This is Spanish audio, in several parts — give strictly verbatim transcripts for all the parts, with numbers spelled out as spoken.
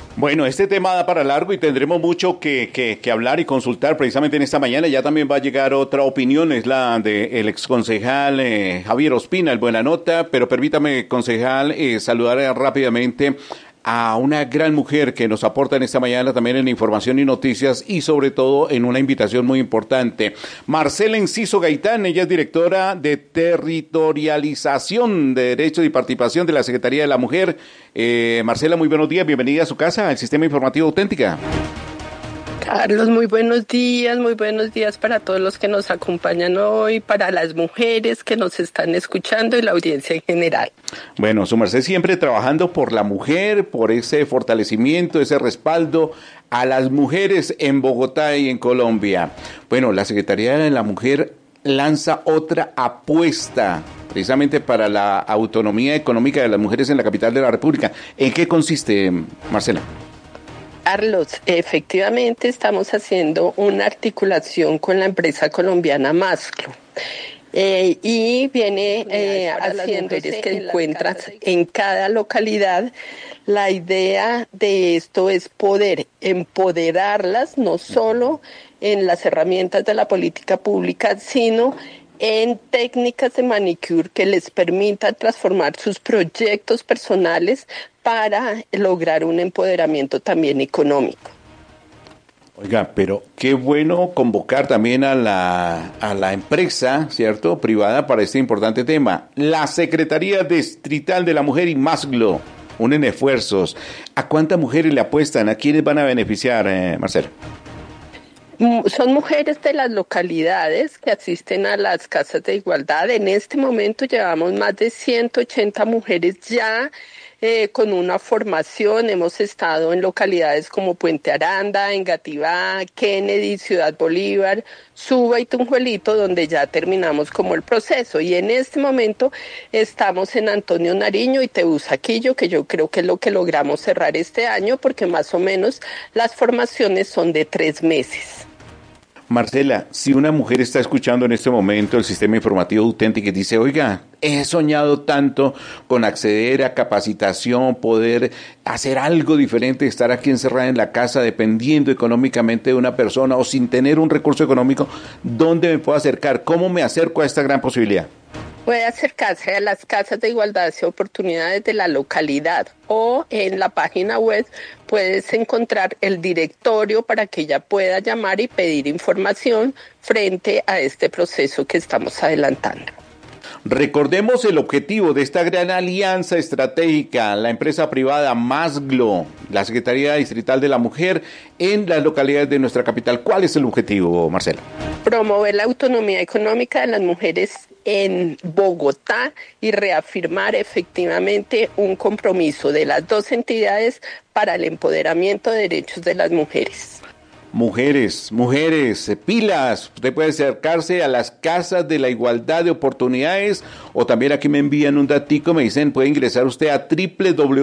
Bueno, este tema da para largo y tendremos mucho que, que, que hablar y consultar precisamente en esta mañana. Ya también va a llegar otra opinión, es la del exconcejal eh, Javier Ospina, el Buena Nota, pero permítame, concejal, eh, saludar rápidamente a una gran mujer que nos aporta en esta mañana también en información y noticias y sobre todo en una invitación muy importante. Marcela Enciso Gaitán, ella es directora de territorialización de derechos y participación de la Secretaría de la Mujer. Eh, Marcela, muy buenos días, bienvenida a su casa, al Sistema Informativo Auténtica. Carlos, muy buenos días, muy buenos días para todos los que nos acompañan hoy, para las mujeres que nos están escuchando y la audiencia en general. Bueno, su merced siempre trabajando por la mujer, por ese fortalecimiento, ese respaldo a las mujeres en Bogotá y en Colombia. Bueno, la Secretaría de la Mujer lanza otra apuesta precisamente para la autonomía económica de las mujeres en la capital de la República. ¿En qué consiste, Marcela? Carlos, efectivamente estamos haciendo una articulación con la empresa colombiana Masclo. Eh, y viene eh, haciendo es que encuentras en cada localidad. La idea de esto es poder empoderarlas no solo en las herramientas de la política pública, sino en técnicas de manicure que les permitan transformar sus proyectos personales para lograr un empoderamiento también económico. Oiga, pero qué bueno convocar también a la, a la empresa, ¿cierto?, privada para este importante tema. La Secretaría Distrital de la Mujer y Masglo unen esfuerzos. ¿A cuántas mujeres le apuestan? ¿A quiénes van a beneficiar, eh, Marcela? Son mujeres de las localidades que asisten a las casas de igualdad. En este momento llevamos más de ciento ochenta mujeres ya eh, con una formación. Hemos estado en localidades como Puente Aranda, Engativá, Kennedy, Ciudad Bolívar, Suba y Tunjuelito, donde ya terminamos como el proceso. Y en este momento estamos en Antonio Nariño y Teusaquillo, que yo creo que es lo que logramos cerrar este año, porque más o menos las formaciones son de tres meses. Marcela, si una mujer está escuchando en este momento el Sistema Informativo Auténtico y dice, oiga, he soñado tanto con acceder a capacitación, poder hacer algo diferente, estar aquí encerrada en la casa dependiendo económicamente de una persona o sin tener un recurso económico, ¿dónde me puedo acercar? ¿Cómo me acerco a esta gran posibilidad? Puede acercarse a las casas de igualdad y oportunidades de la localidad o en la página web puedes encontrar el directorio para que ella pueda llamar y pedir información frente a este proceso que estamos adelantando. Recordemos el objetivo de esta gran alianza estratégica, la empresa privada Masglo, la Secretaría Distrital de la Mujer en las localidades de nuestra capital. ¿Cuál es el objetivo, Marcela? Promover la autonomía económica de las mujeres en Bogotá y reafirmar efectivamente un compromiso de las dos entidades para el empoderamiento de derechos de las mujeres. Mujeres, mujeres, pilas, usted puede acercarse a las casas de la igualdad de oportunidades o también aquí me envían un datico, me dicen puede ingresar usted a w w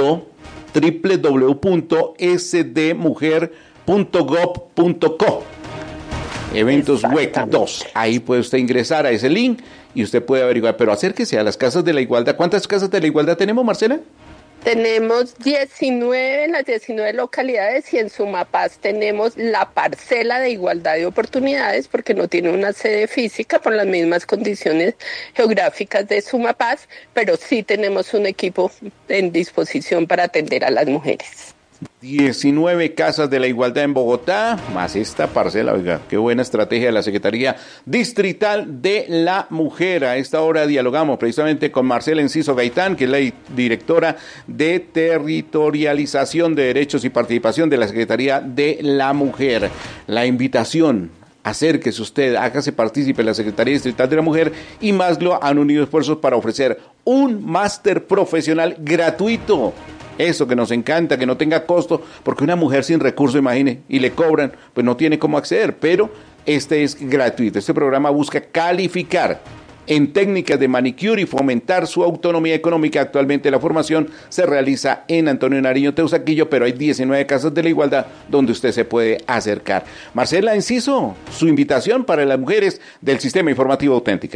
w punto s d mujer punto gov punto co. Eventos W E C dos, ahí puede usted ingresar a ese link y usted puede averiguar, pero acérquese a las casas de la igualdad. ¿Cuántas casas de la igualdad tenemos, Marcela? Tenemos diecinueve en las diecinueve localidades y en Sumapaz tenemos la parcela de igualdad de oportunidades porque no tiene una sede física por las mismas condiciones geográficas de Sumapaz, pero sí tenemos un equipo en disposición para atender a las mujeres. diecinueve casas de la igualdad en Bogotá, más esta parcela, oiga, qué buena estrategia de la Secretaría Distrital de la Mujer. A esta hora dialogamos precisamente con Marcela Enciso Gaitán, que es la directora de territorialización de derechos y participación de la Secretaría de la Mujer. La invitación, acérquese usted, hágase partícipe de la Secretaría Distrital de la Mujer y Masglo han unido esfuerzos para ofrecer un máster profesional gratuito. Eso que nos encanta, que no tenga costo, porque una mujer sin recurso, imagine, y le cobran, pues no tiene cómo acceder, pero este es gratuito. Este programa busca calificar en técnicas de manicure y fomentar su autonomía económica. Actualmente la formación se realiza en Antonio Nariño, Teusaquillo, pero hay diecinueve casas de la igualdad donde usted se puede acercar. Marcela Enciso, su invitación para las mujeres del Sistema Informativo Auténtica.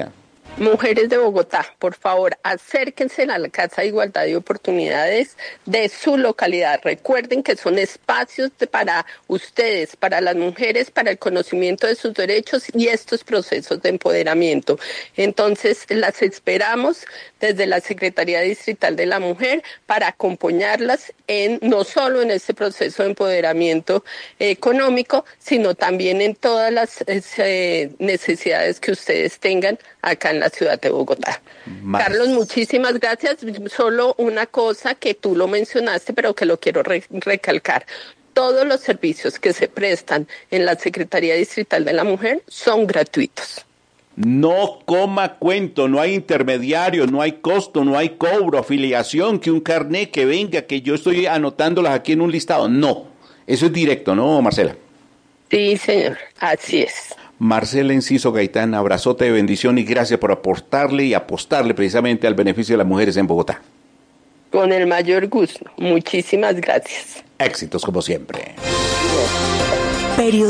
Mujeres de Bogotá, por favor, acérquense a la Casa de Igualdad de Oportunidades de su localidad. Recuerden que son espacios de, para ustedes, para las mujeres, para el conocimiento de sus derechos y estos procesos de empoderamiento. Entonces, las esperamos desde la Secretaría Distrital de la Mujer para acompañarlas en no solo en este proceso de empoderamiento eh, económico, sino también en todas las eh, necesidades que ustedes tengan acá en la ciudad de Bogotá. Más. Carlos, muchísimas gracias. Solo una cosa que tú lo mencionaste, pero que lo quiero re- recalcar. Todos los servicios que se prestan en la Secretaría Distrital de la Mujer son gratuitos. No coma cuento, no hay intermediario, no hay costo, no hay cobro, afiliación, que un carnet que venga, que yo estoy anotándolas aquí en un listado. No, eso es directo, ¿no, Marcela? Sí, señor, así es. Marcela Enciso Gaitán, abrazote de bendición y gracias por aportarle y apostarle precisamente al beneficio de las mujeres en Bogotá. Con el mayor gusto. Muchísimas gracias. Éxitos como siempre. Periodismo.